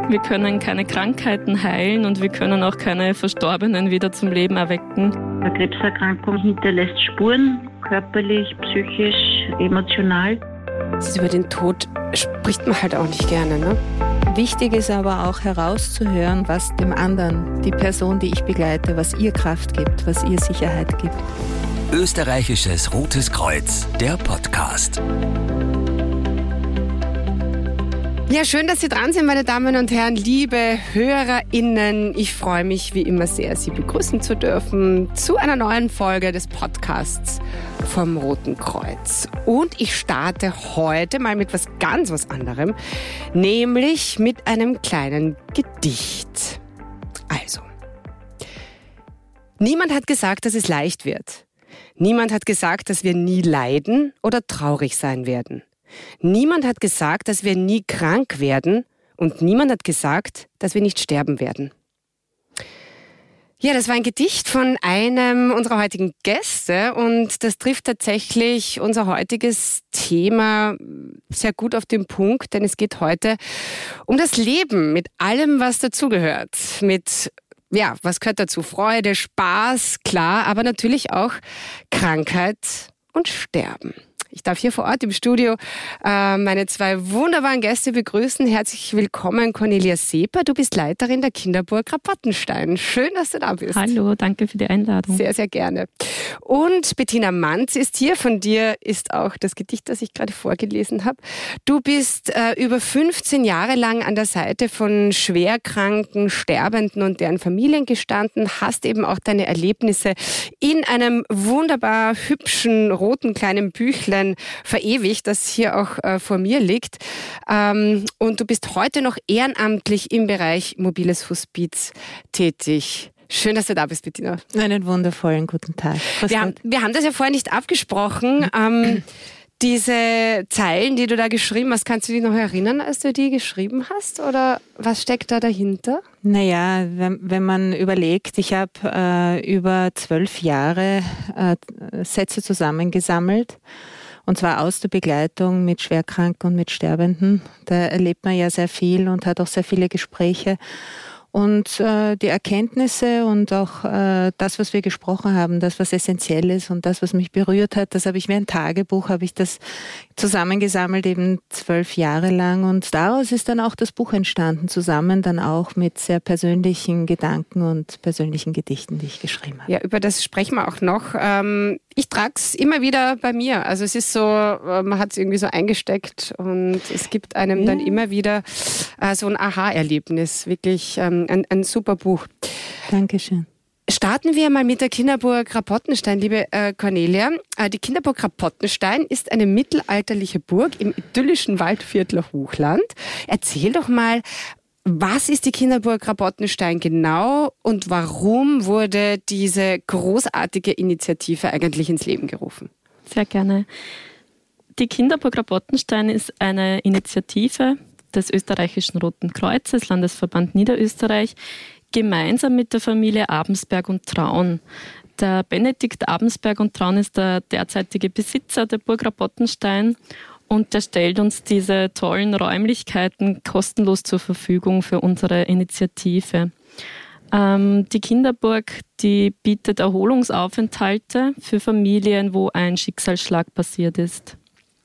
Wir können keine Krankheiten heilen und wir können auch keine Verstorbenen wieder zum Leben erwecken. Eine Krebserkrankung hinterlässt Spuren, körperlich, psychisch, emotional. Über den Tod spricht man halt auch nicht gerne, ne? Wichtig ist aber auch herauszuhören, was dem anderen, die Person, die ich begleite, was ihr Kraft gibt, was ihr Sicherheit gibt. Österreichisches Rotes Kreuz, der Podcast. Ja, schön, dass Sie dran sind, meine Damen und Herren, liebe HörerInnen. Ich freue mich wie immer sehr, Sie begrüßen zu dürfen zu einer neuen Folge des Podcasts vom Roten Kreuz. Und ich starte heute mal mit was anderem, nämlich mit einem kleinen Gedicht. Also, niemand hat gesagt, dass es leicht wird. Niemand hat gesagt, dass wir nie leiden oder traurig sein werden. Niemand hat gesagt, dass wir nie krank werden und niemand hat gesagt, dass wir nicht sterben werden. Ja, das war ein Gedicht von einem unserer heutigen Gäste und das trifft tatsächlich unser heutiges Thema sehr gut auf den Punkt, denn es geht heute um das Leben mit allem, was dazugehört. Was gehört dazu? Freude, Spaß, klar, aber natürlich auch Krankheit und Sterben. Ich darf hier vor Ort im Studio meine zwei wunderbaren Gäste begrüßen. Herzlich willkommen, Cornelia Seeper. Du bist Leiterin der Kinderburg Rapottenstein. Schön, dass du da bist. Hallo, danke für die Einladung. Sehr, sehr gerne. Und Bettina Manz ist hier. Von dir ist auch das Gedicht, das ich gerade vorgelesen habe. Du bist über 15 Jahre lang an der Seite von schwerkranken, Sterbenden und deren Familien gestanden, hast eben auch deine Erlebnisse in einem wunderbar hübschen, roten kleinen Büchlein verewigt, das hier auch vor mir liegt. Und du bist heute noch ehrenamtlich im Bereich mobiles Hospiz tätig. Schön, dass du da bist, Bettina. Einen wundervollen guten Tag. Wir haben das ja vorher nicht abgesprochen. Diese Zeilen, die du da geschrieben hast, kannst du dich noch erinnern, als du die geschrieben hast? Oder was steckt da dahinter? Naja, wenn man überlegt, ich habe über 12 Jahre Sätze zusammengesammelt. Und zwar aus der Begleitung mit Schwerkranken und mit Sterbenden. Da erlebt man ja sehr viel und hat auch sehr viele Gespräche. Und die Erkenntnisse und auch das, was wir gesprochen haben, das, was essentiell ist und das, was mich berührt hat, das habe ich wie ein Tagebuch, habe ich das zusammengesammelt, eben 12 Jahre lang. Und daraus ist dann auch das Buch entstanden, zusammen dann auch mit sehr persönlichen Gedanken und persönlichen Gedichten, die ich geschrieben habe. Ja, über das sprechen wir auch noch. Ich trage es immer wieder bei mir. Also es ist so, man hat es irgendwie so eingesteckt und es gibt einem dann immer wieder so ein Aha-Erlebnis. Wirklich ein super Buch. Dankeschön. Starten wir mal mit der Kinderburg Rapottenstein, liebe Cornelia. Die Kinderburg Rapottenstein ist eine mittelalterliche Burg im idyllischen Waldviertler Hochland. Erzähl doch mal, was ist die Kinderburg Rapottenstein genau und warum wurde diese großartige Initiative eigentlich ins Leben gerufen? Sehr gerne. Die Kinderburg Rapottenstein ist eine Initiative des österreichischen Roten Kreuzes, Landesverband Niederösterreich, gemeinsam mit der Familie Abensberg und Traun. Der Benedikt Abensberg und Traun ist der derzeitige Besitzer der Burg Rapottenstein und der stellt uns diese tollen Räumlichkeiten kostenlos zur Verfügung für unsere Initiative. Die Kinderburg, die bietet Erholungsaufenthalte für Familien, wo ein Schicksalsschlag passiert ist.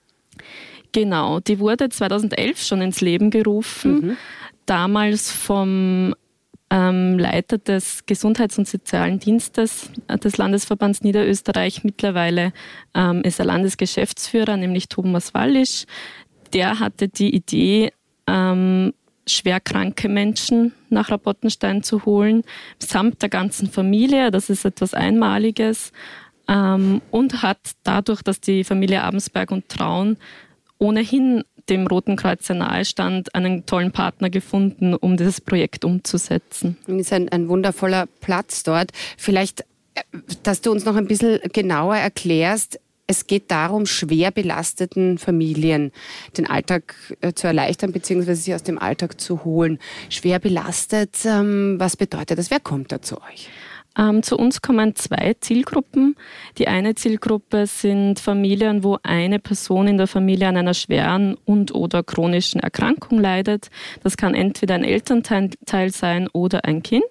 Genau, die wurde 2011 schon ins Leben gerufen, damals vom Leiter des Gesundheits- und Sozialen Dienstes des Landesverbands Niederösterreich. Mittlerweile ist er Landesgeschäftsführer, nämlich Thomas Wallisch. Der hatte die Idee, schwerkranke Menschen nach Rapottenstein zu holen, samt der ganzen Familie. Das ist etwas Einmaliges. Und hat dadurch, dass die Familie Abensberg und Traun ohnehin dem Roten Kreuz sehr nahe stand, einen tollen Partner gefunden, um dieses Projekt umzusetzen. Es ist ein wundervoller Platz dort. Vielleicht, dass du uns noch ein bisschen genauer erklärst, es geht darum, schwer belasteten Familien den Alltag zu erleichtern bzw. sie aus dem Alltag zu holen. Schwer belastet, was bedeutet das? Wer kommt da zu euch? Zu uns kommen 2 Zielgruppen. Die eine Zielgruppe sind Familien, wo eine Person in der Familie an einer schweren und/oder chronischen Erkrankung leidet. Das kann entweder ein Elternteil sein oder ein Kind.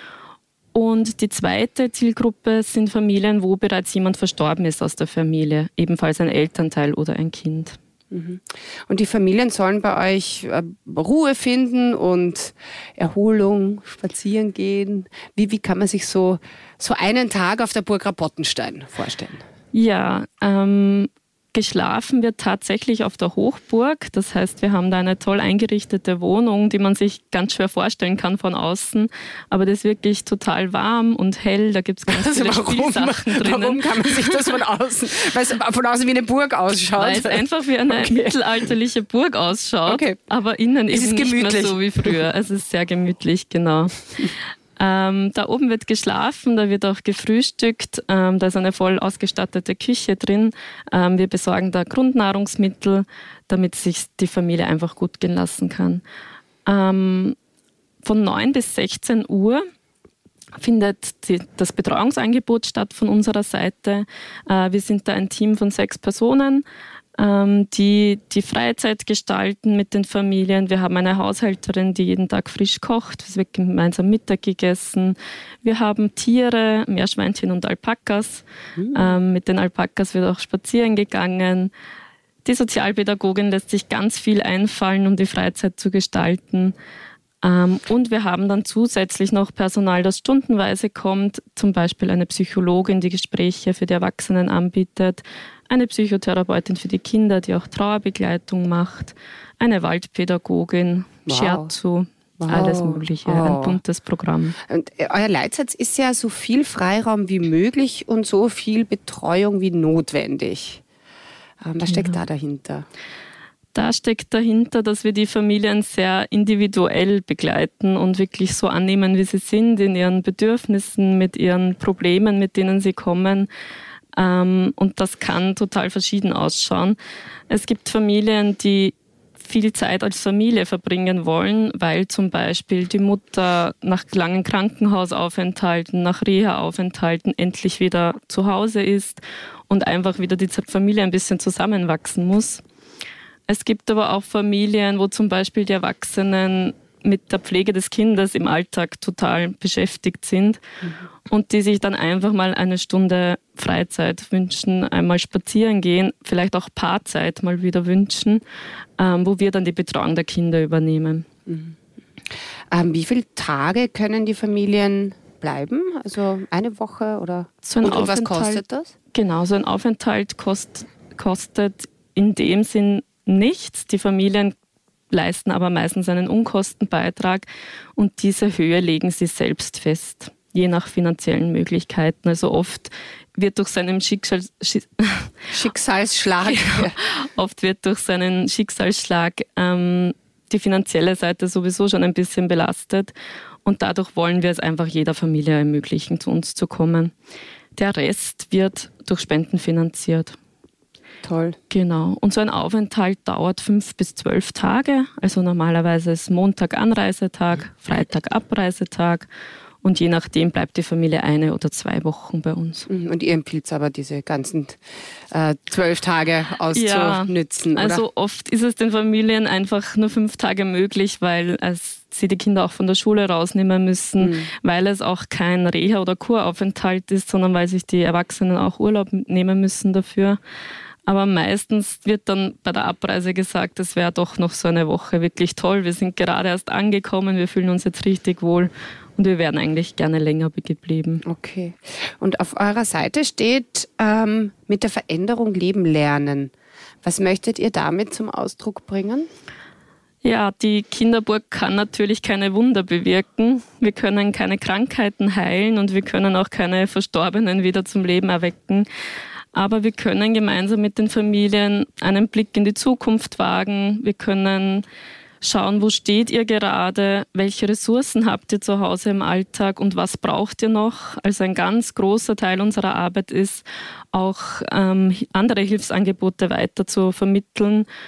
Und die zweite Zielgruppe sind Familien, wo bereits jemand verstorben ist aus der Familie, ebenfalls ein Elternteil oder ein Kind. Und die Familien sollen bei euch Ruhe finden und Erholung, spazieren gehen. Wie kann man sich so einen Tag auf der Burg Rapottenstein vorstellen? Ja, geschlafen wird tatsächlich auf der Hochburg. Das heißt, wir haben da eine toll eingerichtete Wohnung, die man sich ganz schwer vorstellen kann von außen. Aber das ist wirklich total warm und hell. Da gibt es ganz viele Spielsachen drinnen. Warum kann man sich das von außen, weil es von außen wie eine Burg ausschaut? Weil es einfach wie eine mittelalterliche Burg ausschaut, aber innen eben nicht mehr so wie früher. Es ist sehr gemütlich, genau. Da oben wird geschlafen, da wird auch gefrühstückt, da ist eine voll ausgestattete Küche drin. Wir besorgen da Grundnahrungsmittel, damit sich die Familie einfach gut gehen lassen kann. Von 9 bis 16 Uhr findet das Betreuungsangebot statt von unserer Seite. Wir sind da ein Team von 6 Personen, die Freizeit gestalten mit den Familien. Wir haben eine Haushälterin, die jeden Tag frisch kocht. Es wird gemeinsam Mittag gegessen. Wir haben Tiere, Meerschweinchen und Alpakas. Mit den Alpakas wird auch spazieren gegangen. Die Sozialpädagogin lässt sich ganz viel einfallen, um die Freizeit zu gestalten. Und wir haben dann zusätzlich noch Personal, das stundenweise kommt, zum Beispiel eine Psychologin, die Gespräche für die Erwachsenen anbietet, eine Psychotherapeutin für die Kinder, die auch Trauerbegleitung macht, eine Waldpädagogin, Shiatsu, alles Mögliche, ein buntes Programm. Und euer Leitsatz ist ja so viel Freiraum wie möglich und so viel Betreuung wie notwendig. Was steckt da dahinter? Da steckt dahinter, dass wir die Familien sehr individuell begleiten und wirklich so annehmen, wie sie sind, in ihren Bedürfnissen, mit ihren Problemen, mit denen sie kommen. Und das kann total verschieden ausschauen. Es gibt Familien, die viel Zeit als Familie verbringen wollen, weil zum Beispiel die Mutter nach langen Krankenhausaufenthalten, nach Reha-Aufenthalten endlich wieder zu Hause ist und einfach wieder die Familie ein bisschen zusammenwachsen muss. Es gibt aber auch Familien, wo zum Beispiel die Erwachsenen mit der Pflege des Kindes im Alltag total beschäftigt sind und die sich dann einfach mal eine Stunde Freizeit wünschen, einmal spazieren gehen, vielleicht auch Paarzeit mal wieder wünschen, wo wir dann die Betreuung der Kinder übernehmen. Wie viele Tage können die Familien bleiben? Also eine Woche oder? Und was kostet das? Genau, so ein Aufenthalt kostet in dem Sinn nichts. Die Familien leisten aber meistens einen Unkostenbeitrag und diese Höhe legen sie selbst fest, je nach finanziellen Möglichkeiten. Also oft wird durch seinen Schicksalsschlag oft wird durch seinen Schicksalsschlag die finanzielle Seite sowieso schon ein bisschen belastet und dadurch wollen wir es einfach jeder Familie ermöglichen, zu uns zu kommen. Der Rest wird durch Spenden finanziert. Toll. Genau. Und so ein Aufenthalt dauert 5 bis 12 Tage. Also normalerweise ist Montag Anreisetag, Freitag Abreisetag. Und je nachdem bleibt die Familie 1 oder 2 Wochen bei uns. Und ihr empfiehlt aber diese ganzen 12 Tage auszunützen, oder? Also oft ist es den Familien einfach nur 5 Tage möglich, weil sie die Kinder auch von der Schule rausnehmen müssen, weil es auch kein Reha- oder Kuraufenthalt ist, sondern weil sich die Erwachsenen auch Urlaub nehmen müssen dafür. Aber meistens wird dann bei der Abreise gesagt, es wäre doch noch so eine Woche wirklich toll. Wir sind gerade erst angekommen, wir fühlen uns jetzt richtig wohl und wir wären eigentlich gerne länger geblieben. Okay. Und auf eurer Seite steht, mit der Veränderung leben lernen. Was möchtet ihr damit zum Ausdruck bringen? Ja, die Kinderburg kann natürlich keine Wunder bewirken. Wir können keine Krankheiten heilen und wir können auch keine Verstorbenen wieder zum Leben erwecken. Aber wir können gemeinsam mit den Familien einen Blick in die Zukunft wagen. Wir können schauen, wo steht ihr gerade, welche Ressourcen habt ihr zu Hause im Alltag und was braucht ihr noch. Also ein ganz großer Teil unserer Arbeit ist, auch andere Hilfsangebote weiter zu vermitteln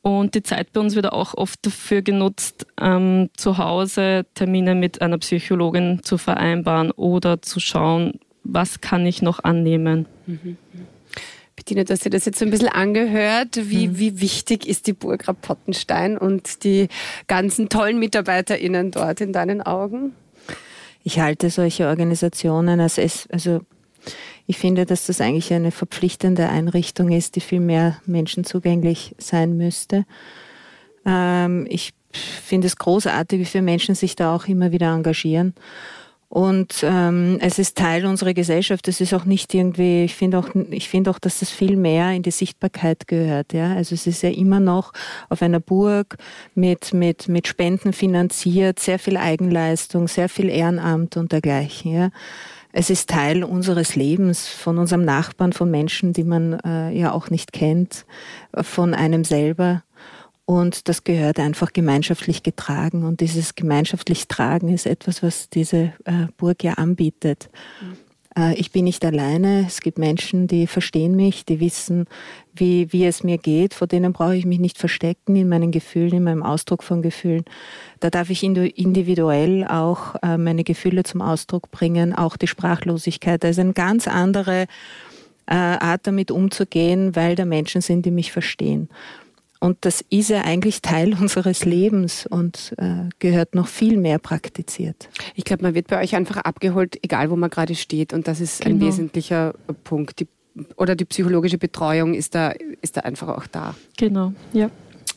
Und die Zeit bei uns wird auch oft dafür genutzt, zu Hause Termine mit einer Psychologin zu vereinbaren oder zu schauen, was kann ich noch annehmen. Bettina, du hast dir das jetzt so ein bisschen angehört. Wie wichtig ist die Burg Rapottenstein und die ganzen tollen MitarbeiterInnen dort in deinen Augen? Ich halte solche Organisationen ich finde, dass das eigentlich eine verpflichtende Einrichtung ist, die viel mehr Menschen zugänglich sein müsste. Ich finde es großartig, wie viele Menschen sich da auch immer wieder engagieren. Und es ist Teil unserer Gesellschaft. Es ist auch nicht irgendwie, ich finde auch, dass das viel mehr in die Sichtbarkeit gehört. Ja? Also es ist ja immer noch auf einer Burg mit Spenden finanziert, sehr viel Eigenleistung, sehr viel Ehrenamt und dergleichen. Ja? Es ist Teil unseres Lebens, von unserem Nachbarn, von Menschen, die man ja auch nicht kennt, von einem selber. Und das gehört einfach gemeinschaftlich getragen. Und dieses gemeinschaftlich Tragen ist etwas, was diese Burg ja anbietet. Ich bin nicht alleine. Es gibt Menschen, die verstehen mich, die wissen, wie es mir geht. Vor denen brauche ich mich nicht verstecken in meinen Gefühlen, in meinem Ausdruck von Gefühlen. Da darf ich individuell auch meine Gefühle zum Ausdruck bringen, auch die Sprachlosigkeit. Da ist eine ganz andere Art, damit umzugehen, weil da Menschen sind, die mich verstehen. Und das ist ja eigentlich Teil unseres Lebens und gehört noch viel mehr praktiziert. Ich glaube, man wird bei euch einfach abgeholt, egal wo man gerade steht. Und das ist ein wesentlicher Punkt. Die psychologische Betreuung ist da einfach auch da. Genau, ja.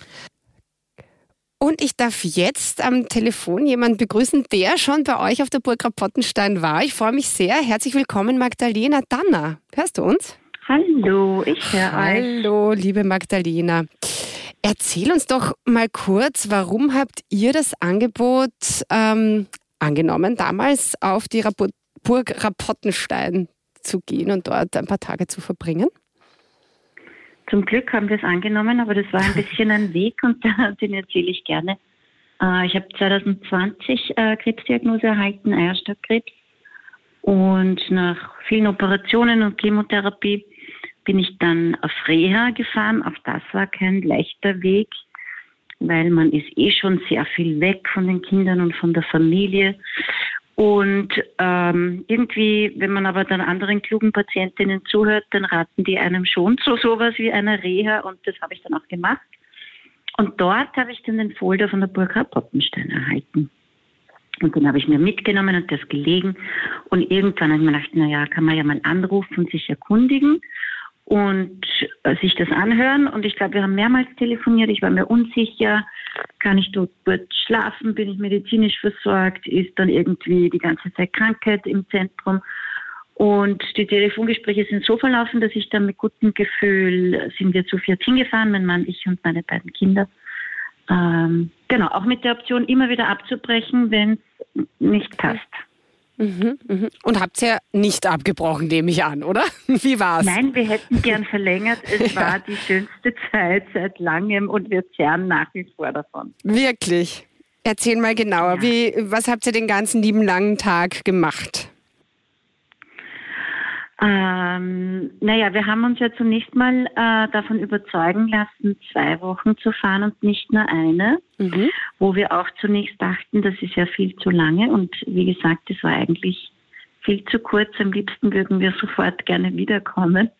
Und ich darf jetzt am Telefon jemanden begrüßen, der schon bei euch auf der Burg Rapottenstein war. Ich freue mich sehr. Herzlich willkommen, Magdalena Danner. Hörst du uns? Hallo, ich höre euch. Hallo, liebe Magdalena. Erzähl uns doch mal kurz, warum habt ihr das Angebot angenommen, damals auf die Burg Rapottenstein zu gehen und dort ein paar Tage zu verbringen? Zum Glück haben wir es angenommen, aber das war ein bisschen ein Weg und den erzähle ich gerne. Ich habe 2020 Krebsdiagnose erhalten, Eierstöckkrebs. Und nach vielen Operationen und Chemotherapie bin ich dann auf Reha gefahren. Auch das war kein leichter Weg, weil man ist schon sehr viel weg von den Kindern und von der Familie. Und irgendwie, wenn man aber dann anderen klugen Patientinnen zuhört, dann raten die einem schon zu sowas wie einer Reha und das habe ich dann auch gemacht. Und dort habe ich dann den Folder von der Burg Rapottenstein erhalten. Und den habe ich mir mitgenommen und das gelegen. Und irgendwann habe ich mir gedacht, kann man ja mal anrufen und sich erkundigen und sich das anhören. Und ich glaube, wir haben mehrmals telefoniert. Ich war mir unsicher. Kann ich dort gut schlafen? Bin ich medizinisch versorgt? Ist dann irgendwie die ganze Zeit Krankheit im Zentrum? Und die Telefongespräche sind so verlaufen, dass ich dann mit gutem Gefühl sind wir zu viert hingefahren, mein Mann, ich und meine beiden Kinder. Auch mit der Option, immer wieder abzubrechen, wenn es nicht passt. Und habt ihr nicht abgebrochen, nehme ich an, oder? Wie war's? Nein, wir hätten gern verlängert. Es war die schönste Zeit seit langem und wir zehren nach wie vor davon. Wirklich? Erzähl mal genauer. Ja. Was habt ihr den ganzen lieben langen Tag gemacht? Wir haben uns ja zunächst mal davon überzeugen lassen, 2 Wochen zu fahren und nicht nur eine, wo wir auch zunächst dachten, das ist ja viel zu lange und wie gesagt, das war eigentlich viel zu kurz. Am liebsten würden wir sofort gerne wiederkommen.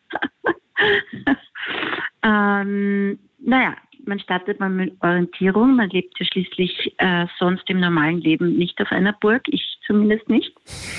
Man startet mal mit Orientierung, man lebt ja schließlich sonst im normalen Leben nicht auf einer Burg, ich zumindest nicht.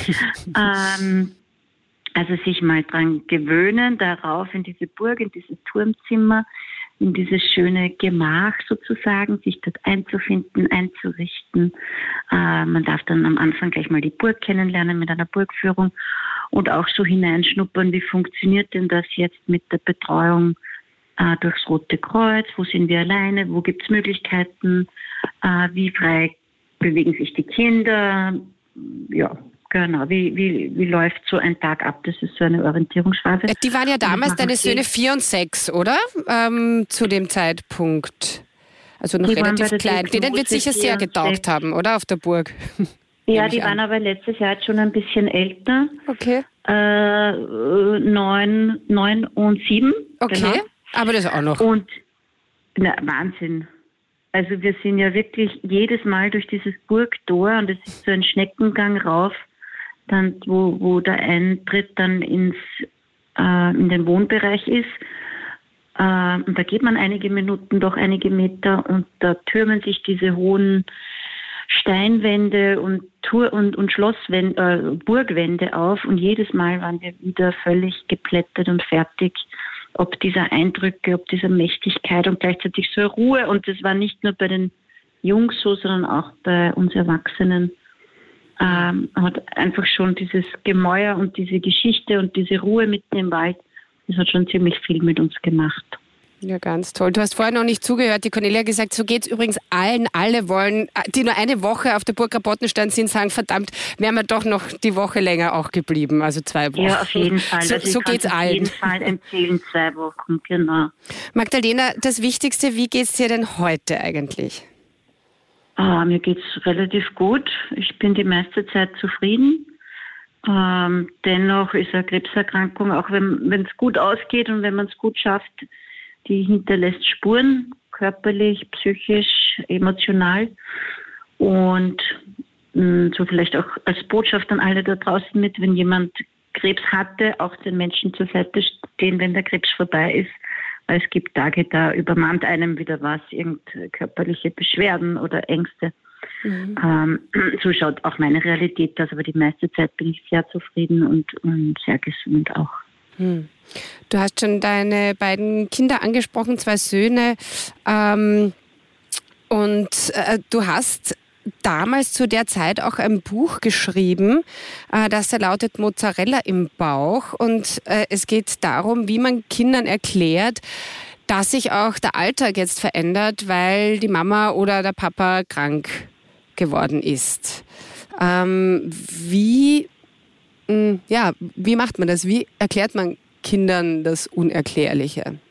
Also sich mal dran gewöhnen, darauf in diese Burg, in dieses Turmzimmer, in dieses schöne Gemach sozusagen, sich dort einzufinden, einzurichten. Man darf dann am Anfang gleich mal die Burg kennenlernen mit einer Burgführung und auch so hineinschnuppern, wie funktioniert denn das jetzt mit der Betreuung durchs Rote Kreuz, wo sind wir alleine, wo gibt es Möglichkeiten, wie frei bewegen sich die Kinder, ja. Genau, wie läuft so ein Tag ab? Das ist so eine Orientierungsphase. Die waren ja damals deine Söhne 4 und 6, oder? Zu dem Zeitpunkt. Also noch relativ klein. Denen wird sicher sehr getaugt haben, oder? Auf der Burg. Ja, die waren aber letztes Jahr jetzt schon ein bisschen älter. Okay. 9 und 7. Okay, genau. Aber das auch noch. Und Na, Wahnsinn. Also wir sind ja wirklich jedes Mal durch dieses Burgtor und es ist so ein Schneckengang rauf, dann wo der Eintritt dann in den Wohnbereich ist. Und da geht man einige Minuten, doch einige Meter und da türmen sich diese hohen Steinwände und Burgwände auf und jedes Mal waren wir wieder völlig geplättet und fertig, ob dieser Eindrücke, ob dieser Mächtigkeit und gleichzeitig so Ruhe. Und das war nicht nur bei den Jungs so, sondern auch bei uns Erwachsenen. Hat einfach schon dieses Gemäuer und diese Geschichte und diese Ruhe mitten im Wald, das hat schon ziemlich viel mit uns gemacht. Ja, ganz toll. Du hast vorher noch nicht zugehört. Die Cornelia hat gesagt, so geht's übrigens allen. Alle wollen, die nur eine Woche auf der Burg Rabottenstein sind, sagen, verdammt, wären wir doch noch die Woche länger auch geblieben, also 2 Wochen. Ja, auf jeden Fall. So geht's allen. Auf jeden Fall empfehlen 2 Wochen, genau. Magdalena, das Wichtigste, wie geht's dir denn heute eigentlich? Mir geht's relativ gut. Ich bin die meiste Zeit zufrieden. Dennoch ist eine Krebserkrankung, auch wenn es gut ausgeht und wenn man es gut schafft, die hinterlässt Spuren, körperlich, psychisch, emotional. Und so vielleicht auch als Botschaft an alle da draußen mit, wenn jemand Krebs hatte, auch den Menschen zur Seite stehen, wenn der Krebs vorbei ist. Weil es gibt Tage, da übermannt einem wieder was, irgendeine körperliche Beschwerden oder Ängste. So schaut auch meine Realität aus, aber die meiste Zeit bin ich sehr zufrieden und sehr gesund auch. Du hast schon deine beiden Kinder angesprochen, 2 Söhne. Du hast damals zu der Zeit auch ein Buch geschrieben, das da lautet Mozzarella im Bauch. Und es geht darum, wie man Kindern erklärt, dass sich auch der Alltag jetzt verändert, weil die Mama oder der Papa krank geworden ist. Wie macht man das? Wie erklärt man Kindern das Unerklärliche?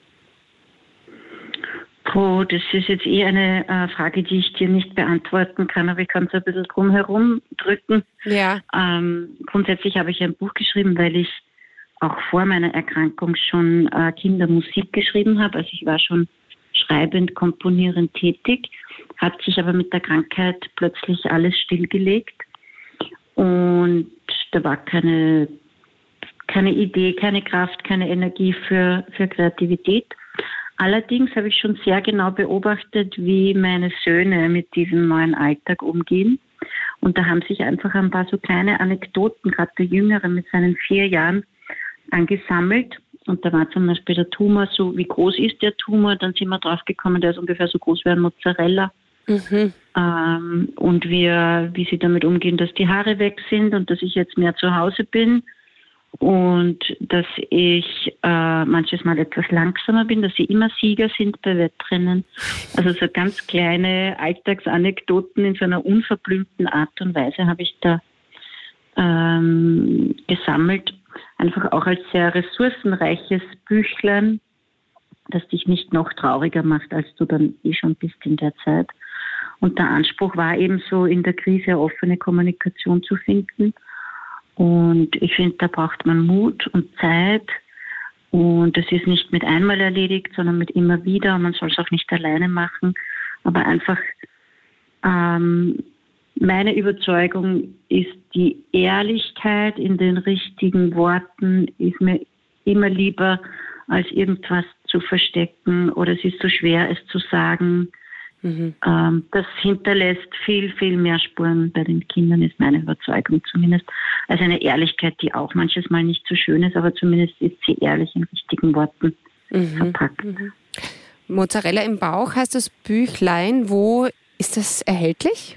Das ist jetzt eine Frage, die ich dir nicht beantworten kann, aber ich kann es ein bisschen drum herum drücken. Ja. Grundsätzlich habe ich ein Buch geschrieben, weil ich auch vor meiner Erkrankung schon Kindermusik geschrieben habe. Also ich war schon schreibend, komponierend tätig, hat sich aber mit der Krankheit plötzlich alles stillgelegt und da war keine Idee, keine Kraft, keine Energie für Kreativität. Allerdings habe ich schon sehr genau beobachtet, wie meine Söhne mit diesem neuen Alltag umgehen. Und da haben sich einfach ein paar so kleine Anekdoten, gerade der Jüngere mit seinen 4 Jahren, angesammelt. Und da war zum Beispiel der Tumor so, wie groß ist der Tumor? Dann sind wir drauf gekommen, der ist ungefähr so groß wie ein Mozzarella. Und wie sie damit umgehen, dass die Haare weg sind und dass ich jetzt mehr zu Hause bin. Und dass ich manches Mal etwas langsamer bin, dass sie immer Sieger sind bei Wettrennen. Also so ganz kleine Alltagsanekdoten in so einer unverblümten Art und Weise habe ich da gesammelt. Einfach auch als sehr ressourcenreiches Büchlein, das dich nicht noch trauriger macht, als du dann schon bist in der Zeit. Und der Anspruch war eben so, in der Krise offene Kommunikation zu finden. Und ich finde, da braucht man Mut und Zeit. Und es ist nicht mit einmal erledigt, sondern mit immer wieder. Und man soll es auch nicht alleine machen. Aber einfach meine Überzeugung ist, die Ehrlichkeit in den richtigen Worten ist mir immer lieber, als irgendwas zu verstecken oder es ist so schwer, es zu sagen. Das hinterlässt viel, viel mehr Spuren bei den Kindern, ist meine Überzeugung zumindest, als eine Ehrlichkeit, die auch manches Mal nicht so schön ist, aber zumindest ist sie ehrlich in richtigen Worten verpackt. Mozzarella im Bauch heißt das Büchlein. Wo ist das erhältlich?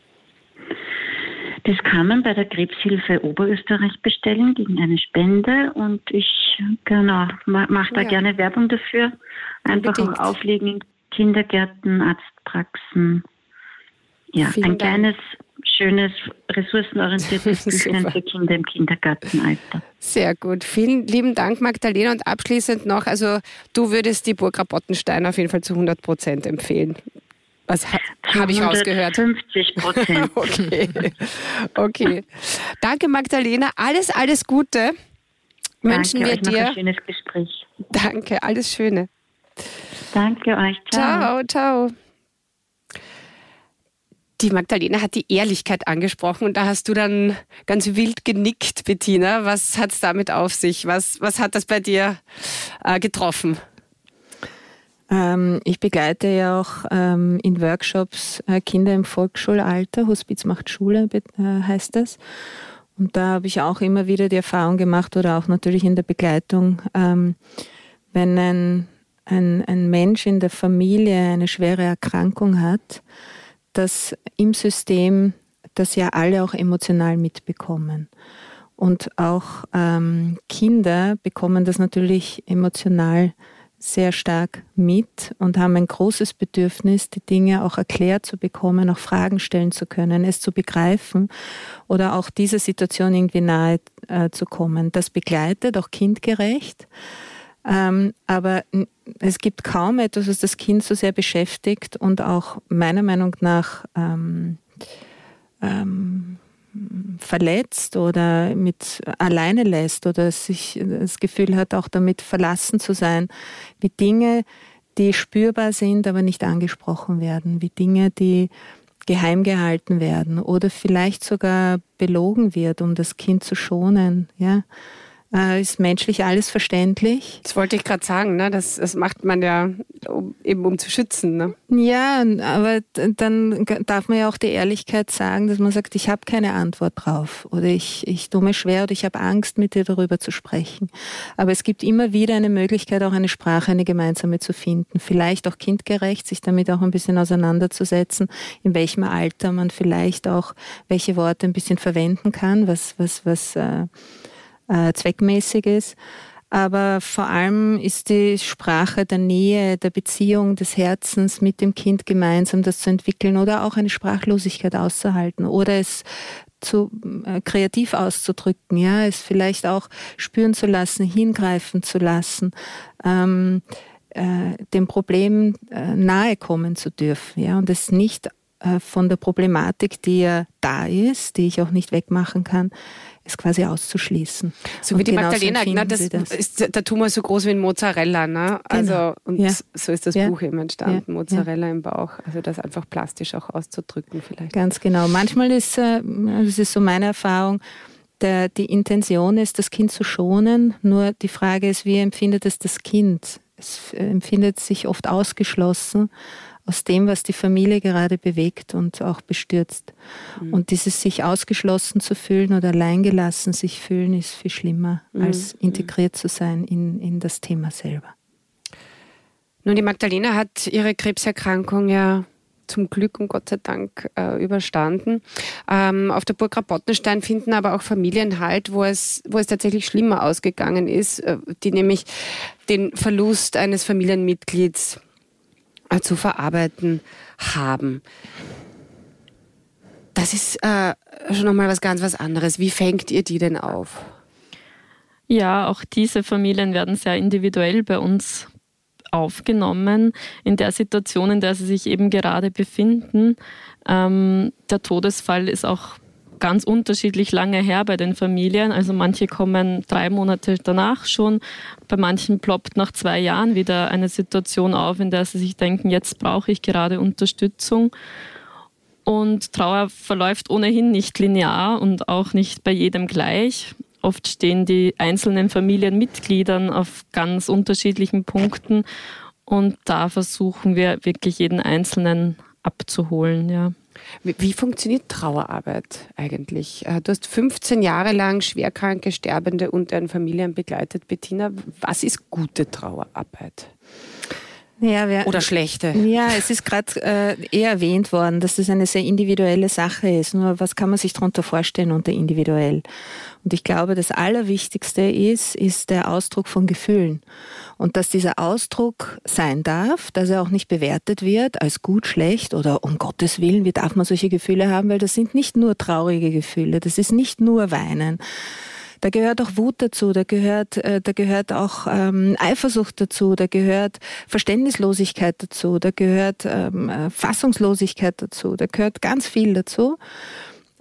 Das kann man bei der Krebshilfe Oberösterreich bestellen gegen eine Spende und ich mache da gerne Werbung dafür. Einfach auch auflegen in Kindergärten, Arztpraxen. Ja, ein kleines, schönes, ressourcenorientiertes Büchlein für Kinder im Kindergartenalter. Sehr gut. Vielen lieben Dank, Magdalena. Und abschließend noch, also du würdest die Burg Rabottenstein auf jeden Fall zu 100% empfehlen. Was habe ich rausgehört? 50%. Okay. Danke, Magdalena. Alles Gute. Wünschen wir dir. Noch ein schönes Gespräch. Danke, alles Schöne. Danke euch. Ciao, ciao. Die Magdalena hat die Ehrlichkeit angesprochen und da hast du dann ganz wild genickt, Bettina. Was hat es damit auf sich? Was hat das bei dir getroffen? Ich begleite ja auch in Workshops Kinder im Volksschulalter. Hospiz macht Schule heißt das. Und da habe ich auch immer wieder die Erfahrung gemacht oder auch natürlich in der Begleitung, wenn ein Mensch in der Familie eine schwere Erkrankung hat, dass im System das ja alle auch emotional mitbekommen. Und auch Kinder bekommen das natürlich emotional sehr stark mit und haben ein großes Bedürfnis, die Dinge auch erklärt zu bekommen, auch Fragen stellen zu können, es zu begreifen oder auch dieser Situation irgendwie nahe zu kommen. Das begleitet auch kindgerecht. Aber es gibt kaum etwas, was das Kind so sehr beschäftigt und auch meiner Meinung nach verletzt oder mit alleine lässt oder sich das Gefühl hat, auch damit verlassen zu sein, wie Dinge, die spürbar sind, aber nicht angesprochen werden, wie Dinge, die geheim gehalten werden oder vielleicht sogar belogen wird, um das Kind zu schonen, ja. Ist menschlich alles verständlich. Das wollte ich gerade sagen, ne? Das macht man ja um zu schützen. Ne? Ja, aber dann darf man ja auch die Ehrlichkeit sagen, dass man sagt, ich habe keine Antwort drauf oder ich tue mir schwer oder ich habe Angst, mit dir darüber zu sprechen. Aber es gibt immer wieder eine Möglichkeit, auch eine Sprache, eine gemeinsame zu finden. Vielleicht auch kindgerecht, sich damit auch ein bisschen auseinanderzusetzen, in welchem Alter man vielleicht auch welche Worte ein bisschen verwenden kann, was zweckmäßig ist. Aber vor allem ist die Sprache der Nähe, der Beziehung, des Herzens mit dem Kind gemeinsam das zu entwickeln oder auch eine Sprachlosigkeit auszuhalten oder es kreativ auszudrücken, ja, es vielleicht auch spüren zu lassen, hingreifen zu lassen, dem Problem nahe kommen zu dürfen, ja, und es nicht von der Problematik, die ja da ist, die ich auch nicht wegmachen kann, es quasi auszuschließen. So wie die Magdalena, na, das ist der Tumor so groß wie ein Mozzarella, ne? Also, genau. Und so ist das Buch eben entstanden, Mozzarella im Bauch. Also das einfach plastisch auch auszudrücken vielleicht. Ganz genau. Manchmal ist, das ist so meine Erfahrung, die Intention ist, das Kind zu schonen, nur die Frage ist, wie empfindet es das Kind? Es empfindet sich oft ausgeschlossen aus dem, was die Familie gerade bewegt und auch bestürzt. Und dieses sich ausgeschlossen zu fühlen oder alleingelassen sich fühlen, ist viel schlimmer, als integriert zu sein in das Thema selber. Nun, die Magdalena hat ihre Krebserkrankung ja zum Glück und Gott sei Dank überstanden. Auf der Burg Rapottenstein finden aber auch Familien Halt, wo es tatsächlich schlimmer ausgegangen ist, die nämlich den Verlust eines Familienmitglieds zu verarbeiten haben. Das ist schon nochmal was anderes. Wie fängt ihr die denn auf? Ja, auch diese Familien werden sehr individuell bei uns aufgenommen, in der Situation, in der sie sich eben gerade befinden. Der Todesfall ist auch ganz unterschiedlich lange her bei den Familien. Also manche kommen 3 Monate danach schon. Bei manchen ploppt nach 2 Jahren wieder eine Situation auf, in der sie sich denken, jetzt brauche ich gerade Unterstützung. Und Trauer verläuft ohnehin nicht linear und auch nicht bei jedem gleich. Oft stehen die einzelnen Familienmitgliedern auf ganz unterschiedlichen Punkten und da versuchen wir wirklich jeden Einzelnen abzuholen, ja. Wie funktioniert Trauerarbeit eigentlich? Du hast 15 Jahre lang schwerkranke, Sterbende und deren Familien begleitet. Bettina, was ist gute Trauerarbeit? Ja, oder schlechte? Ja, es ist gerade eher erwähnt worden, dass es eine sehr individuelle Sache ist. Nur was kann man sich darunter vorstellen unter individuell? Und ich glaube, das Allerwichtigste ist der Ausdruck von Gefühlen. Und dass dieser Ausdruck sein darf, dass er auch nicht bewertet wird als gut, schlecht oder um Gottes Willen, wie darf man solche Gefühle haben? Weil das sind nicht nur traurige Gefühle, das ist nicht nur Weinen. Da gehört auch Wut dazu, da gehört auch Eifersucht dazu, da gehört Verständnislosigkeit dazu, da gehört Fassungslosigkeit dazu, da gehört ganz viel dazu.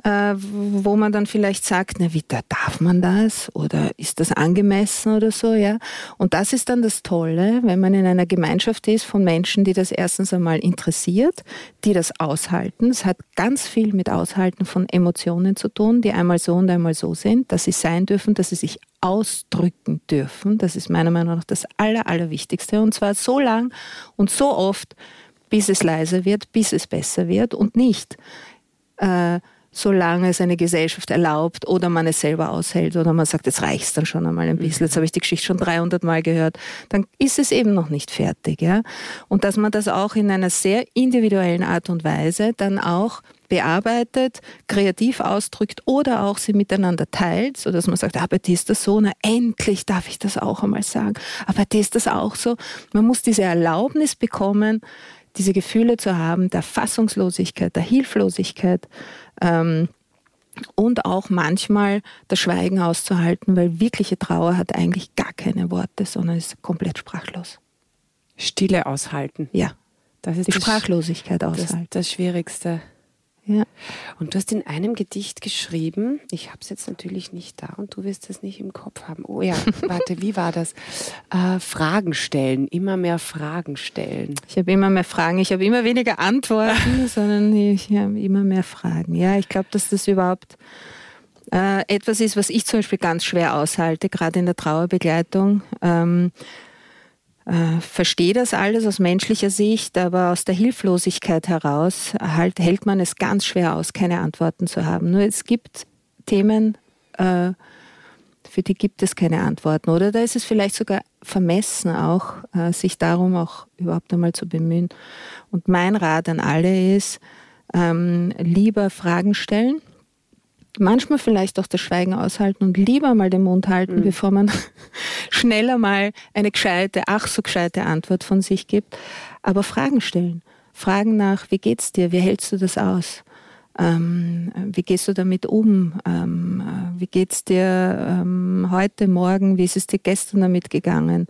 wo man dann vielleicht sagt, na, wie darf man das? Oder ist das angemessen oder so, ja? Und das ist dann das Tolle, wenn man in einer Gemeinschaft ist von Menschen, die das erstens einmal interessiert, die das aushalten. Es hat ganz viel mit Aushalten von Emotionen zu tun, die einmal so und einmal so sind, dass sie sein dürfen, dass sie sich ausdrücken dürfen. Das ist meiner Meinung nach das Allerwichtigste. Und zwar so lang und so oft, bis es leiser wird, bis es besser wird und nicht solange es eine Gesellschaft erlaubt oder man es selber aushält oder man sagt, jetzt reicht es dann schon einmal ein bisschen, jetzt habe ich die Geschichte schon 300 Mal gehört, dann ist es eben noch nicht fertig. Ja? Und dass man das auch in einer sehr individuellen Art und Weise dann auch bearbeitet, kreativ ausdrückt oder auch sie miteinander teilt, sodass man sagt, bei dir ist das so, na endlich darf ich das auch einmal sagen, aber bei dir ist das auch so. Man muss diese Erlaubnis bekommen, diese Gefühle zu haben, der Fassungslosigkeit, der Hilflosigkeit und auch manchmal das Schweigen auszuhalten, weil wirkliche Trauer hat eigentlich gar keine Worte, sondern ist komplett sprachlos. Stille aushalten. Ja, das ist die Sprachlosigkeit aushalten. Das Schwierigste. Ja. Und du hast in einem Gedicht geschrieben, ich habe es jetzt natürlich nicht da und du wirst es nicht im Kopf haben. Oh ja, warte, wie war das? Fragen stellen, immer mehr Fragen stellen. Ich habe immer mehr Fragen, ich habe immer weniger Antworten, sondern ich habe immer mehr Fragen. Ja, ich glaube, dass das überhaupt etwas ist, was ich zum Beispiel ganz schwer aushalte, gerade in der Trauerbegleitung. Verstehe das alles aus menschlicher Sicht, aber aus der Hilflosigkeit heraus hält man es ganz schwer aus, keine Antworten zu haben. Nur es gibt Themen, für die gibt es keine Antworten. Oder da ist es vielleicht sogar vermessen auch, sich darum auch überhaupt einmal zu bemühen. Und mein Rat an alle ist, lieber Fragen stellen, manchmal vielleicht auch das Schweigen aushalten und lieber mal den Mund halten, bevor man schneller mal eine ach so gescheite Antwort von sich gibt. Aber Fragen stellen. Fragen nach, wie geht's dir? Wie hältst du das aus? Wie gehst du damit um? Wie geht's dir heute, morgen? Wie ist es dir gestern damit gegangen?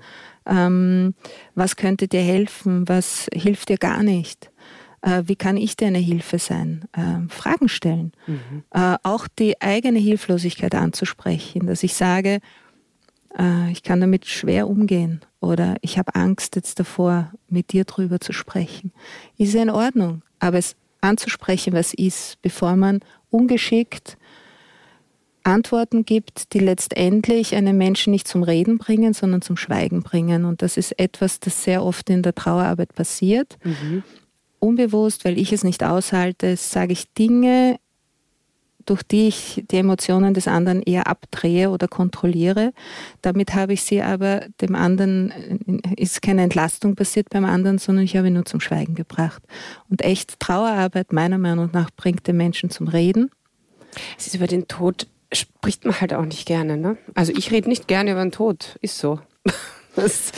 Was könnte dir helfen? Was hilft dir gar nicht? Wie kann ich dir eine Hilfe sein? Fragen stellen. Auch die eigene Hilflosigkeit anzusprechen, dass ich sage, ich kann damit schwer umgehen oder ich habe Angst jetzt davor, mit dir drüber zu sprechen. Ist ja in Ordnung, aber es anzusprechen, was ist, bevor man ungeschickt Antworten gibt, die letztendlich einen Menschen nicht zum Reden bringen, sondern zum Schweigen bringen. Und das ist etwas, das sehr oft in der Trauerarbeit passiert. Unbewusst, weil ich es nicht aushalte, sage ich Dinge, durch die ich die Emotionen des anderen eher abdrehe oder kontrolliere. Damit habe ich sie aber dem anderen, ist keine Entlastung passiert beim anderen, sondern ich habe ihn nur zum Schweigen gebracht. Und echt Trauerarbeit, meiner Meinung nach, bringt den Menschen zum Reden. Es ist über den Tod, spricht man halt auch nicht gerne, ne? Also ich rede nicht gerne über den Tod, ist so. Das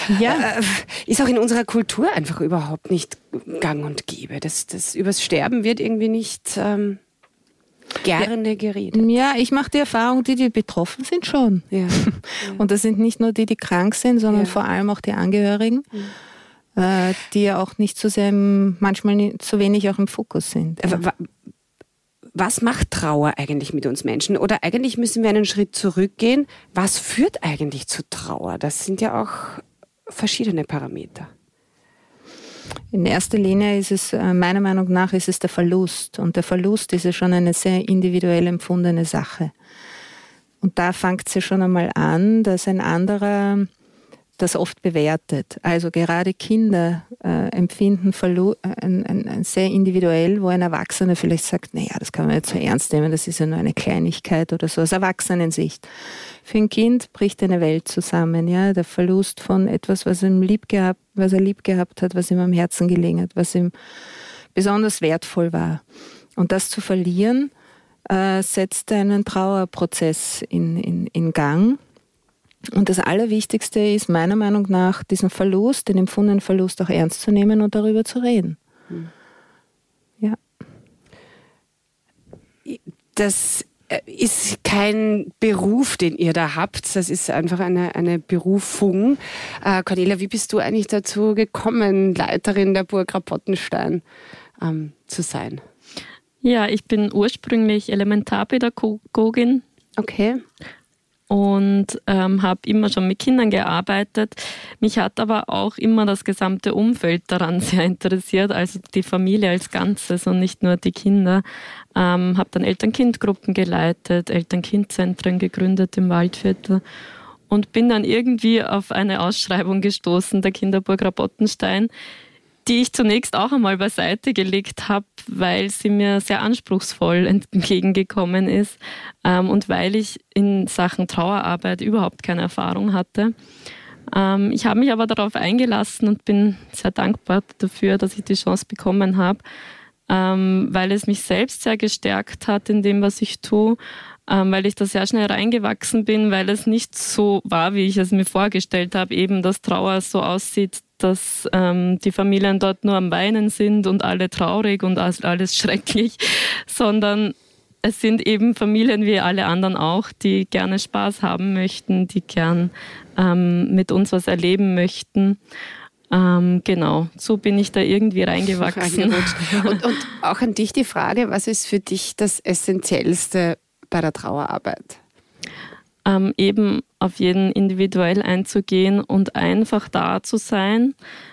ist auch in unserer Kultur einfach überhaupt nicht gang und gäbe. Das übers Sterben wird irgendwie nicht gerne geredet. Ja, ich mache die Erfahrung, die betroffen sind schon. Ja. Und das sind nicht nur die krank sind, sondern vor allem auch die Angehörigen, die ja auch nicht so sehr, manchmal zu wenig auch im Fokus sind. Ja. Was macht Trauer eigentlich mit uns Menschen? Oder eigentlich müssen wir einen Schritt zurückgehen. Was führt eigentlich zu Trauer? Das sind ja auch verschiedene Parameter. In erster Linie ist es, meiner Meinung nach, ist es der Verlust. Und der Verlust ist ja schon eine sehr individuell empfundene Sache. Und da fängt es ja schon einmal an, dass ein anderer das oft bewertet. Also gerade Kinder empfinden ein sehr individuell, wo ein Erwachsener vielleicht sagt, naja, das kann man nicht so ernst nehmen, das ist ja nur eine Kleinigkeit oder so, aus Erwachsenensicht. Für ein Kind bricht eine Welt zusammen, ja, der Verlust von etwas, was er lieb gehabt hat, was ihm am Herzen gelegen hat, was ihm besonders wertvoll war. Und das zu verlieren, setzt einen Trauerprozess in Gang. Und das Allerwichtigste ist meiner Meinung nach, diesen Verlust, den empfundenen Verlust auch ernst zu nehmen und darüber zu reden. Ja. Das ist kein Beruf, den ihr da habt. Das ist einfach eine Berufung. Cornelia, wie bist du eigentlich dazu gekommen, Leiterin der Burg Rapottenstein zu sein? Ja, ich bin ursprünglich Elementarpädagogin. Okay. Und habe immer schon mit Kindern gearbeitet. Mich hat aber auch immer das gesamte Umfeld daran sehr interessiert, also die Familie als Ganzes und nicht nur die Kinder. Habe dann Eltern-Kind-Gruppen geleitet, Eltern-Kind-Zentren gegründet im Waldviertel und bin dann irgendwie auf eine Ausschreibung gestoßen der Kinderburg Rabottenstein, die ich zunächst auch einmal beiseite gelegt habe, weil sie mir sehr anspruchsvoll entgegengekommen ist und weil ich in Sachen Trauerarbeit überhaupt keine Erfahrung hatte. Ich habe mich aber darauf eingelassen und bin sehr dankbar dafür, dass ich die Chance bekommen habe, weil es mich selbst sehr gestärkt hat in dem, was ich tue, weil ich da sehr schnell reingewachsen bin, weil es nicht so war, wie ich es mir vorgestellt habe, eben dass Trauer so aussieht, dass die Familien dort nur am Weinen sind und alle traurig und alles schrecklich, sondern es sind eben Familien wie alle anderen auch, die gerne Spaß haben möchten, die gern mit uns was erleben möchten. Genau, so bin ich da irgendwie reingewachsen. Und auch an dich die Frage, was ist für dich das Essentiellste bei der Trauerarbeit? Eben auf jeden individuell einzugehen und einfach da zu sein,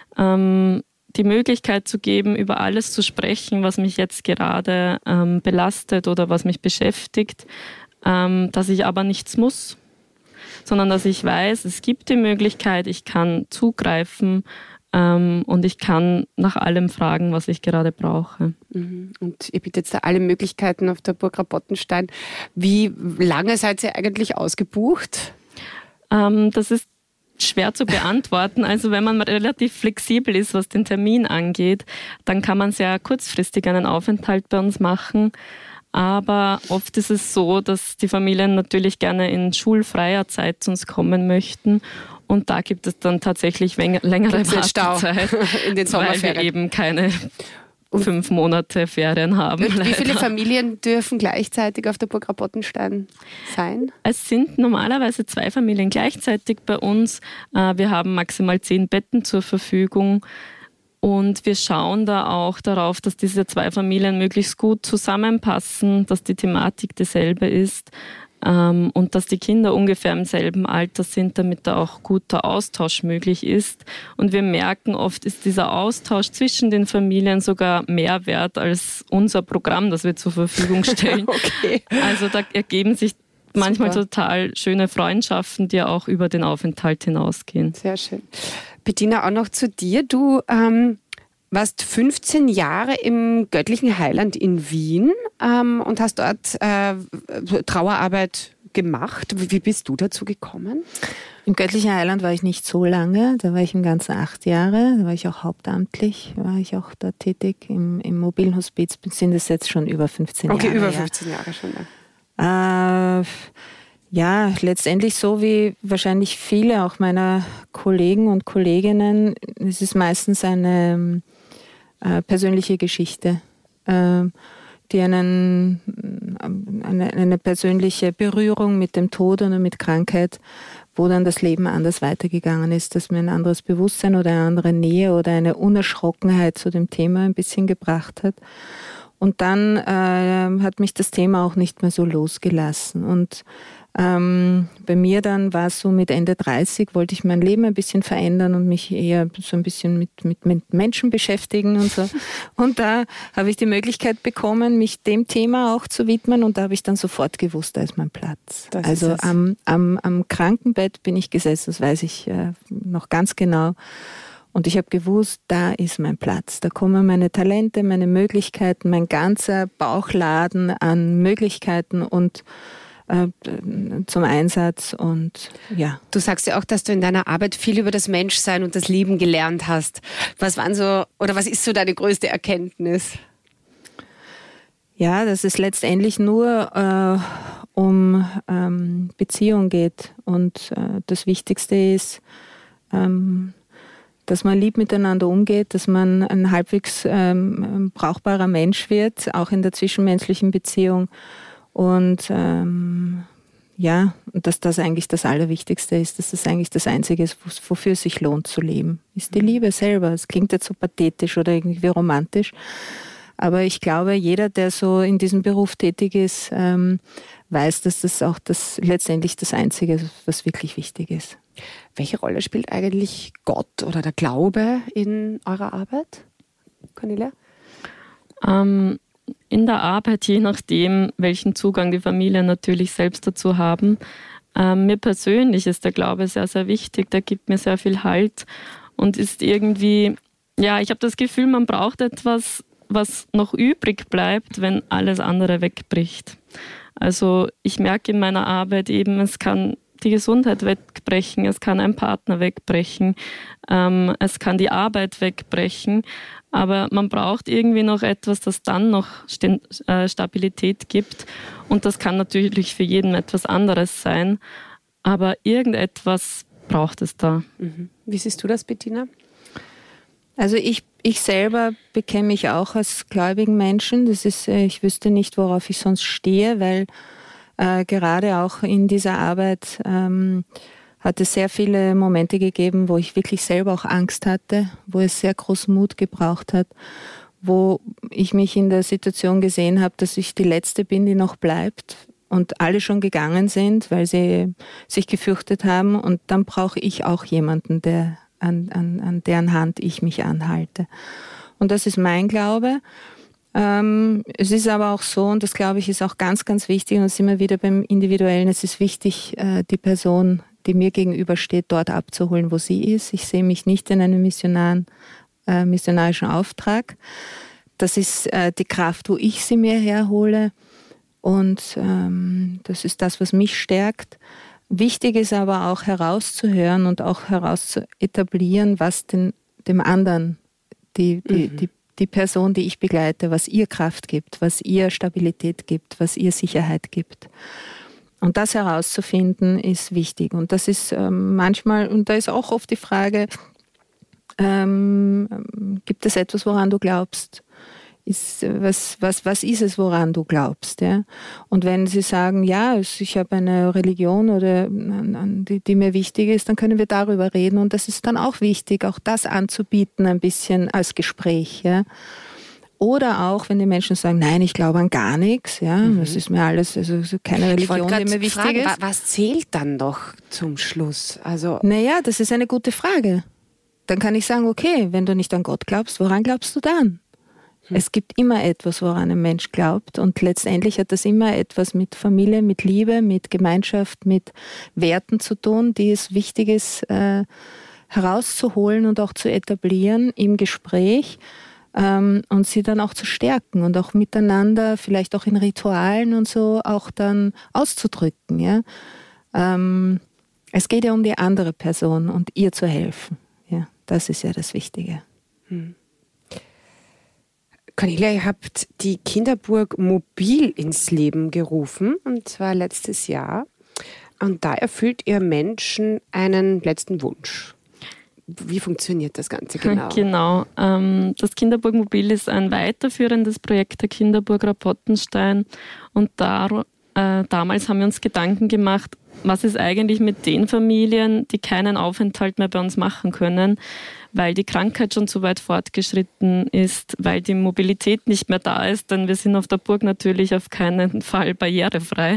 die Möglichkeit zu geben, über alles zu sprechen, was mich jetzt gerade belastet oder was mich beschäftigt, dass ich aber nichts muss, sondern dass ich weiß, es gibt die Möglichkeit, ich kann zugreifen und ich kann nach allem fragen, was ich gerade brauche. Und ihr bietet da alle Möglichkeiten auf der Burg Rabottenstein. Wie lange seid ihr eigentlich ausgebucht? Das ist schwer zu beantworten. Also wenn man relativ flexibel ist, was den Termin angeht, dann kann man sehr kurzfristig einen Aufenthalt bei uns machen. Aber oft ist es so, dass die Familien natürlich gerne in schulfreier Zeit zu uns kommen möchten. Und da gibt es dann tatsächlich längere Wartezeit, in den Sommerferien, weil wir eben keine 5 Monate Ferien haben. Und wie viele Familien dürfen gleichzeitig auf der Burg Rabottenstein sein? Es sind normalerweise 2 Familien gleichzeitig bei uns. Wir haben maximal 10 Betten zur Verfügung. Und wir schauen da auch darauf, dass diese 2 Familien möglichst gut zusammenpassen, dass die Thematik dieselbe ist und dass die Kinder ungefähr im selben Alter sind, damit da auch guter Austausch möglich ist. Und wir merken, oft ist dieser Austausch zwischen den Familien sogar mehr wert als unser Programm, das wir zur Verfügung stellen. Okay. Also da ergeben sich manchmal Super. Total schöne Freundschaften, die auch über den Aufenthalt hinausgehen. Sehr schön. Bettina, auch noch zu dir. Du warst 15 Jahre im Göttlichen Heiland in Wien und hast dort Trauerarbeit gemacht. Wie bist du dazu gekommen? Im Göttlichen Heiland war ich nicht so lange, da war ich im Ganzen 8 Jahre, da war ich auch hauptamtlich, war ich auch da tätig im mobilen Hospiz, sind es jetzt schon über 15 Jahre. Okay, über 15 Jahre schon. Ja, letztendlich so wie wahrscheinlich viele auch meiner Kollegen und Kolleginnen, es ist meistens eine persönliche Geschichte, die eine persönliche Berührung mit dem Tod oder mit Krankheit, wo dann das Leben anders weitergegangen ist, dass mir ein anderes Bewusstsein oder eine andere Nähe oder eine Unerschrockenheit zu dem Thema ein bisschen gebracht hat. Und dann hat mich das Thema auch nicht mehr so losgelassen. Und bei mir dann war es so, mit Ende 30 wollte ich mein Leben ein bisschen verändern und mich eher so ein bisschen mit Menschen beschäftigen und so. Und da habe ich die Möglichkeit bekommen, mich dem Thema auch zu widmen, und da habe ich dann sofort gewusst, da ist mein Platz. Also am Krankenbett bin ich gesessen, das weiß ich noch ganz genau. Und ich habe gewusst, da ist mein Platz. Da kommen meine Talente, meine Möglichkeiten, mein ganzer Bauchladen an Möglichkeiten und zum Einsatz. Und ja. Du sagst ja auch, dass du in deiner Arbeit viel über das Menschsein und das Lieben gelernt hast. Was ist so deine größte Erkenntnis? Ja, dass es letztendlich nur um Beziehung geht. Und das Wichtigste ist, dass man lieb miteinander umgeht, dass man ein halbwegs brauchbarer Mensch wird, auch in der zwischenmenschlichen Beziehung. Und dass das eigentlich das Allerwichtigste ist, dass das eigentlich das Einzige ist, wofür es sich lohnt zu leben, ist die Liebe selber. Es klingt jetzt so pathetisch oder irgendwie romantisch, Aber ich glaube, jeder, der so in diesem Beruf tätig ist, weiß, dass das auch letztendlich das Einzige ist, was wirklich wichtig ist. Welche Rolle spielt eigentlich Gott oder der Glaube in eurer Arbeit, Cornelia? In der Arbeit, je nachdem, welchen Zugang die Familien natürlich selbst dazu haben. Mir persönlich ist der Glaube sehr, sehr wichtig. Der gibt mir sehr viel Halt und ist irgendwie, ja, ich habe das Gefühl, man braucht etwas, was noch übrig bleibt, wenn alles andere wegbricht. Also ich merke in meiner Arbeit eben, es kann die Gesundheit wegbrechen, es kann ein Partner wegbrechen, es kann die Arbeit wegbrechen, aber man braucht irgendwie noch etwas, das dann noch Stabilität gibt und das kann natürlich für jeden etwas anderes sein, aber irgendetwas braucht es da. Wie siehst du das, Bettina? Also ich selber bekenne mich auch als gläubigen Menschen. Das ist, ich wüsste nicht, worauf ich sonst stehe, weil gerade auch in dieser Arbeit hat es sehr viele Momente gegeben, wo ich wirklich selber auch Angst hatte, wo es sehr großen Mut gebraucht hat, wo ich mich in der Situation gesehen habe, dass ich die Letzte bin, die noch bleibt und alle schon gegangen sind, weil sie sich gefürchtet haben. Und dann brauche ich auch jemanden, der an deren Hand ich mich anhalte. Und das ist mein Glaube. Es ist aber auch so, und das glaube ich ist auch ganz, ganz wichtig, und sind wir wieder beim Individuellen, es ist wichtig, die Person, die mir gegenübersteht, dort abzuholen, wo sie ist. Ich sehe mich nicht in einem missionarischen Auftrag. Das ist die Kraft, wo ich sie mir herhole, und das ist das, was mich stärkt. Wichtig ist aber auch herauszuhören und auch herauszuetablieren, was dem anderen, die Person, die ich begleite, was ihr Kraft gibt, was ihr Stabilität gibt, was ihr Sicherheit gibt. Und das herauszufinden ist wichtig. Und das ist manchmal, und da ist auch oft die Frage, gibt es etwas, woran du glaubst? Was ist es, woran du glaubst? Ja? Und wenn sie sagen, ja, ich habe eine Religion, oder die mir wichtig ist, dann können wir darüber reden. Und das ist dann auch wichtig, auch das anzubieten, ein bisschen als Gespräch. Ja? Oder auch, wenn die Menschen sagen, nein, ich glaube an gar nichts, ja, das ist mir alles, also keine Religion, die mir wichtig ist. Was zählt dann noch zum Schluss? Naja, das ist eine gute Frage. Dann kann ich sagen, okay, wenn du nicht an Gott glaubst, woran glaubst du dann? Es gibt immer etwas, woran ein Mensch glaubt, und letztendlich hat das immer etwas mit Familie, mit Liebe, mit Gemeinschaft, mit Werten zu tun, die es wichtig ist, herauszuholen und auch zu etablieren im Gespräch, und sie dann auch zu stärken und auch miteinander, vielleicht auch in Ritualen und so, auch dann auszudrücken. Ja? Es geht ja um die andere Person und ihr zu helfen. Ja? Das ist ja das Wichtige. Cornelia, ihr habt die Kinderburg Mobil ins Leben gerufen, und zwar letztes Jahr. Und da erfüllt ihr Menschen einen letzten Wunsch. Wie funktioniert das Ganze genau? Genau. Das Kinderburg Mobil ist ein weiterführendes Projekt der Kinderburg Rapottenstein. Und damals haben wir uns Gedanken gemacht, was ist eigentlich mit den Familien, die keinen Aufenthalt mehr bei uns machen können, weil die Krankheit schon zu weit fortgeschritten ist, weil die Mobilität nicht mehr da ist, denn wir sind auf der Burg natürlich auf keinen Fall barrierefrei.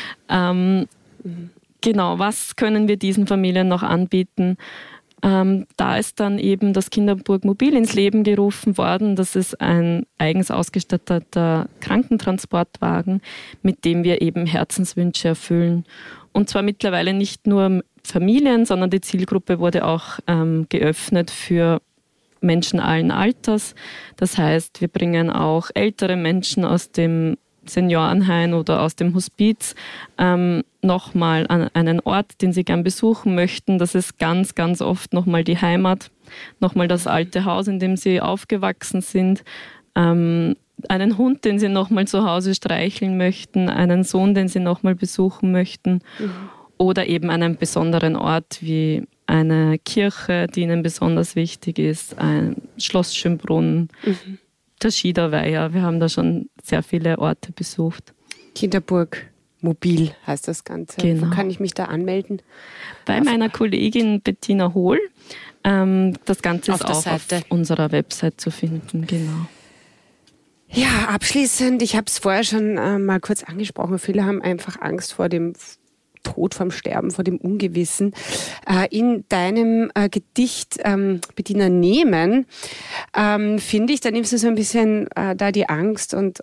Genau, was können wir diesen Familien noch anbieten? Da ist dann eben das Kinderburg Mobil ins Leben gerufen worden. Das ist ein eigens ausgestatteter Krankentransportwagen, mit dem wir eben Herzenswünsche erfüllen. Und zwar mittlerweile nicht nur Familien, sondern die Zielgruppe wurde auch geöffnet für Menschen allen Alters. Das heißt, wir bringen auch ältere Menschen aus dem Seniorenheim oder aus dem Hospiz nochmal an einen Ort, den sie gern besuchen möchten. Das ist ganz, ganz oft nochmal die Heimat, nochmal das alte Haus, in dem sie aufgewachsen sind, einen Hund, den sie nochmal zu Hause streicheln möchten, einen Sohn, den sie nochmal besuchen möchten, oder eben einen besonderen Ort wie eine Kirche, die ihnen besonders wichtig ist, ein Schloss Schönbrunn, der Schiederweiher. Wir haben da schon sehr viele Orte besucht. Kinderburg Mobil heißt das Ganze. Genau. Wo kann ich mich da anmelden? Bei meiner Kollegin Bettina Hohl. Das Ganze ist auf auch auf unserer Website zu finden. Genau. Ja, abschließend, ich habe es vorher schon mal kurz angesprochen, viele haben einfach Angst vor dem Tod, vom Sterben, vor dem Ungewissen. In deinem Gedicht Bettina Nehmen, finde ich, da nimmst du so ein bisschen da die Angst und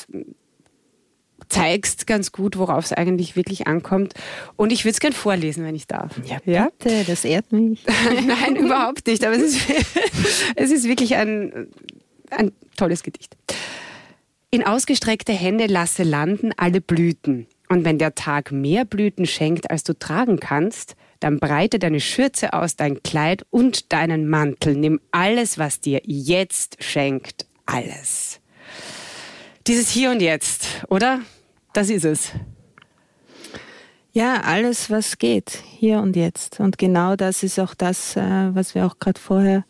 zeigst ganz gut, worauf es eigentlich wirklich ankommt. Und ich würde es gerne vorlesen, wenn ich darf. Ja, bitte, das ehrt mich. Nein, überhaupt nicht, aber es ist wirklich ein tolles Gedicht. In ausgestreckte Hände lasse landen alle Blüten. Und wenn der Tag mehr Blüten schenkt, als du tragen kannst, dann breite deine Schürze aus, dein Kleid und deinen Mantel. Nimm alles, was dir jetzt schenkt. Alles. Dieses Hier und Jetzt, oder? Das ist es. Ja, alles, was geht, hier und jetzt. Und genau das ist auch das, was wir auch gerade vorher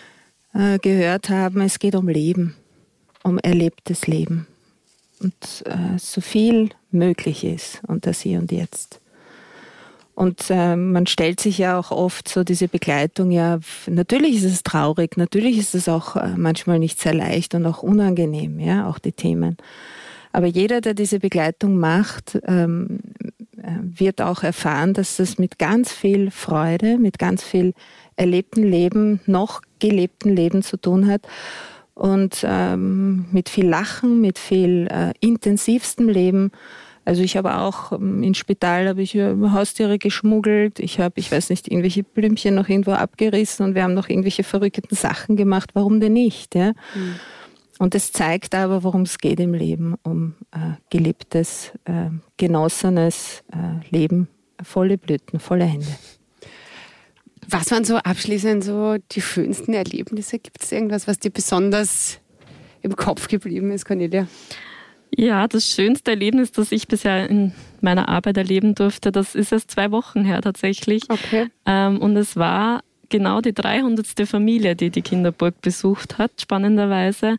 gehört haben. Es geht um Leben, um erlebtes Leben. Und so viel möglich ist und das Hier und Jetzt. Und man stellt sich ja auch oft so diese Begleitung, ja, natürlich ist es traurig, natürlich ist es auch manchmal nicht sehr leicht und auch unangenehm, ja, auch die Themen. Aber jeder, der diese Begleitung macht, wird auch erfahren, dass das mit ganz viel Freude, mit ganz viel erlebten Leben, noch gelebten Leben zu tun hat. Und mit viel Lachen, mit viel intensivstem Leben. Also ich habe auch im Spital Haustiere geschmuggelt. Ich weiß nicht, irgendwelche Blümchen noch irgendwo abgerissen und wir haben noch irgendwelche verrückten Sachen gemacht. Warum denn nicht? Ja? Mhm. Und es zeigt aber, worum es geht im Leben, um gelebtes, genossenes Leben, volle Blüten, volle Hände. Was waren so abschließend so die schönsten Erlebnisse? Gibt es irgendwas, was dir besonders im Kopf geblieben ist, Cornelia? Ja, das schönste Erlebnis, das ich bisher in meiner Arbeit erleben durfte, das ist erst 2 Wochen her tatsächlich. Okay. Und es war genau die 300. Familie, die die Kinderburg besucht hat, spannenderweise.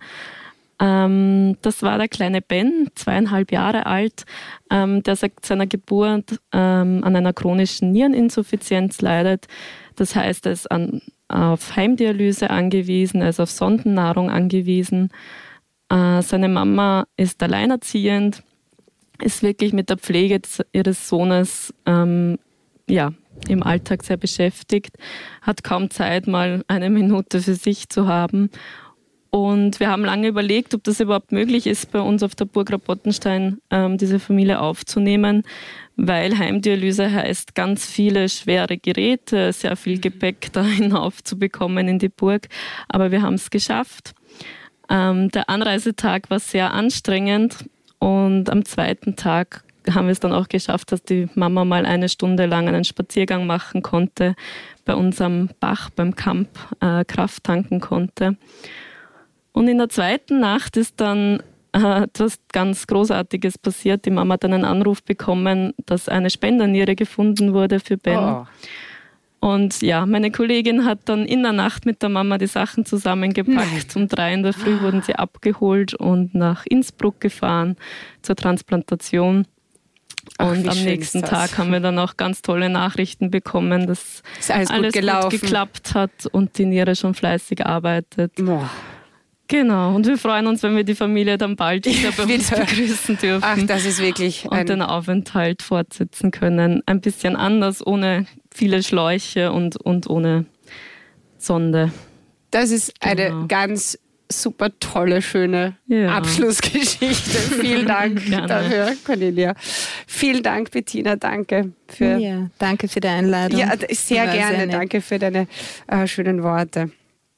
Das war der kleine Ben, 2,5 Jahre alt, der seit seiner Geburt an einer chronischen Niereninsuffizienz leidet. Das heißt, er ist auf Heimdialyse angewiesen, er ist auf Sondennahrung angewiesen. Seine Mama ist alleinerziehend, ist wirklich mit der Pflege ihres Sohnes im Alltag sehr beschäftigt, hat kaum Zeit, mal eine Minute für sich zu haben. Und wir haben lange überlegt, ob das überhaupt möglich ist, bei uns auf der Burg Rapottenstein diese Familie aufzunehmen, weil Heimdialyse heißt ganz viele schwere Geräte, sehr viel Gepäck da hinaufzubekommen in die Burg. Aber wir haben es geschafft. Der Anreisetag war sehr anstrengend und am 2. Tag haben wir es dann auch geschafft, dass die Mama mal 1 Stunde lang einen Spaziergang machen konnte, bei uns am Bach, beim Camp Kraft tanken konnte. Und in der 2. Nacht ist dann etwas ganz Großartiges passiert. Die Mama hat einen Anruf bekommen, dass eine Spenderniere gefunden wurde für Ben. Oh. Und ja, meine Kollegin hat dann in der Nacht mit der Mama die Sachen zusammengepackt. Um 3 in der Früh wurden sie abgeholt und nach Innsbruck gefahren zur Transplantation. Und am nächsten Tag haben wir dann auch ganz tolle Nachrichten bekommen, dass alles gut geklappt hat und die Niere schon fleißig arbeitet. Boah. Genau, und wir freuen uns, wenn wir die Familie dann bald wieder bei uns begrüßen dürfen. Ach, das ist wirklich und den Aufenthalt fortsetzen können. Ein bisschen anders, ohne viele Schläuche und ohne Sonde. Das ist eine ganz super tolle, schöne Abschlussgeschichte. Vielen Dank dafür, Cornelia. Vielen Dank, Bettina. Danke danke für die Einladung. Ja, sehr gerne. Danke für deine schönen Worte.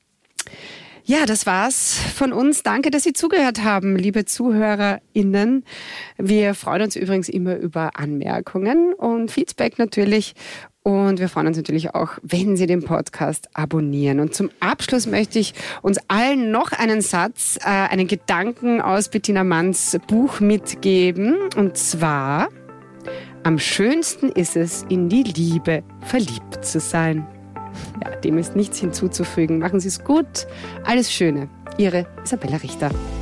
Ja, das war's von uns. Danke, dass Sie zugehört haben, liebe ZuhörerInnen. Wir freuen uns übrigens immer über Anmerkungen und Feedback natürlich. Und wir freuen uns natürlich auch, wenn Sie den Podcast abonnieren. Und zum Abschluss möchte ich uns allen noch einen Satz, einen Gedanken aus Bettina Manns Buch mitgeben. Und zwar: Am schönsten ist es, in die Liebe verliebt zu sein. Ja, dem ist nichts hinzuzufügen. Machen Sie es gut. Alles Schöne. Ihre Isabella Richter.